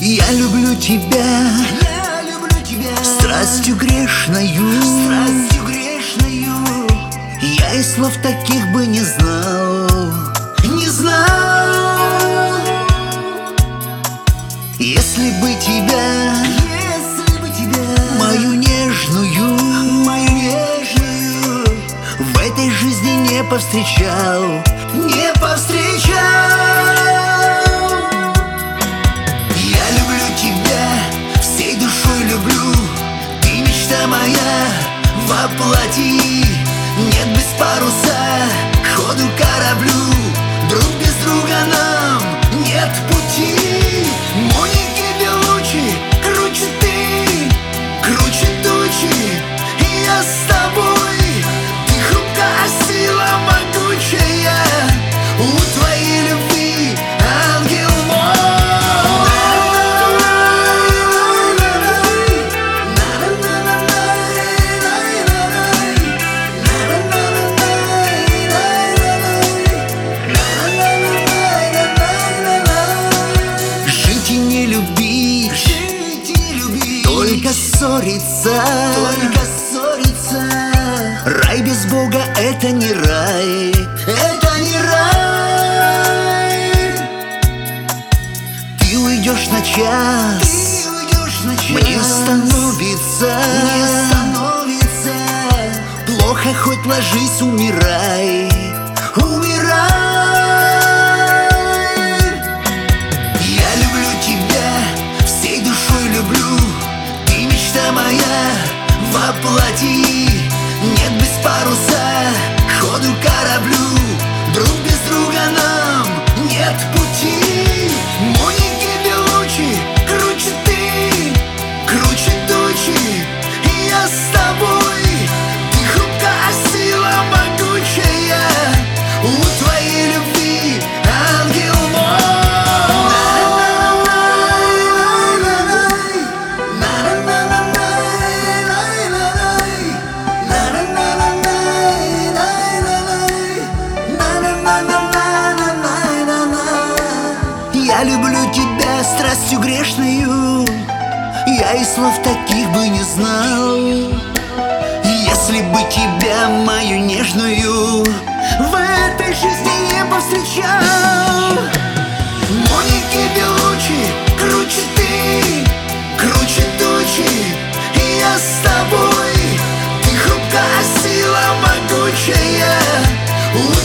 Я люблю тебя, страстью грешною, Я и слов таких бы не знал, Если бы тебя, мою нежную, в этой жизни не повстречал, Я люблю тебя, всей душой люблю, Ты мечта моя воплоти. Нет без паруса ходу кораблю, Друг без друга нам нет пути. Моники Белучи, круче ты, круче тучи, Я с тобой, ты хрупкая сила могучая, У твоей любви ангел Только ссориться, Рай без Бога — это не рай, Ты уйдешь на час, Мне становится плохо, хоть ложись, умирай, Я люблю тебя, всей душой люблю, Ты мечта моя воплоти. Нет без паруса ходу кораблю, Друг без друга нам нет пути. Моники Белучи, круче ты, круче тучи, Я с тобой, ты хрупкая сила могучая, У твоей любви ангел Я люблю тебя, страстью грешною, Я и слов таких бы не знал, Если бы тебя, мою нежную, в этой жизни не повстречал. Моники Белучи, круче ты, круче тучи, Я с тобой, ты хрупкая сила могучая,